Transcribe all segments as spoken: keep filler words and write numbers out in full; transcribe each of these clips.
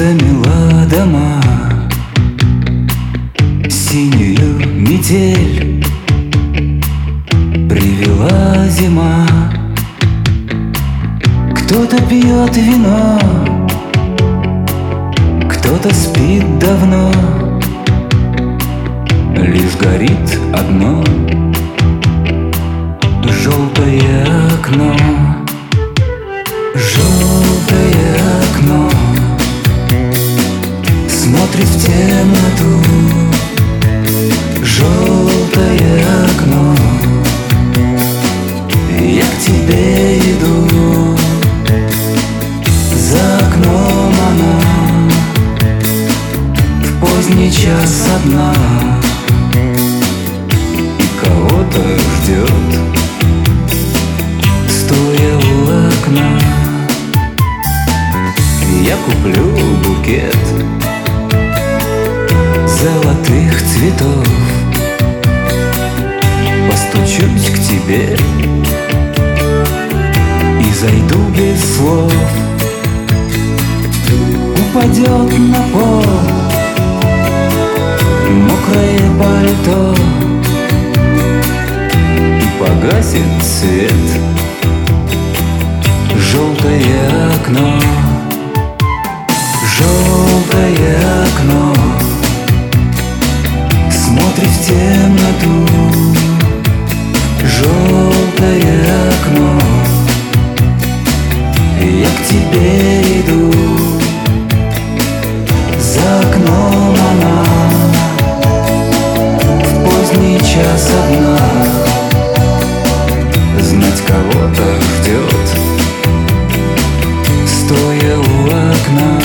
замела дома, синюю метель привела зима. Кто-то пьет вино, кто-то спит давно, лишь горит одно желтое окно. Желтое окно смотрит в темноту. Желтое окно, я к тебе иду. За окном она в поздний час одна и кого-то ждет, стоя у окна. Я куплю букет золотых цветов, постучусь к тебе и зайду без слов. Упадет на пол мокрое пальто и погасит свет. Желтое окно, желтое окно смотрит в темноту. Желтое окно, я к тебе иду. За окном она в поздний час одна, знать кого-то ждет, стоя у окна.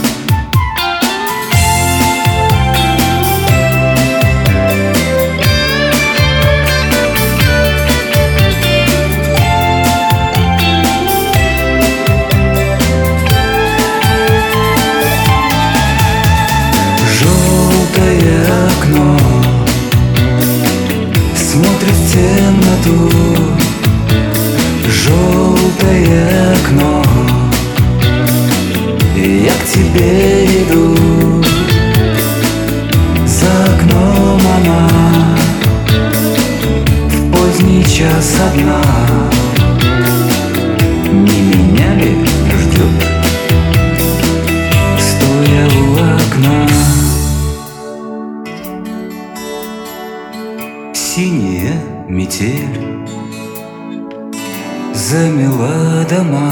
Окно смотрит в темноту. Желтое окно, я к тебе иду. За окном она в поздний час одна, не меня ли ждет, стоя у окна. Синяя метель замела дома,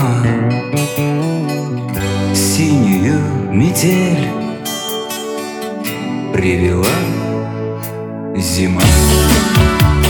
синюю метель привела зима.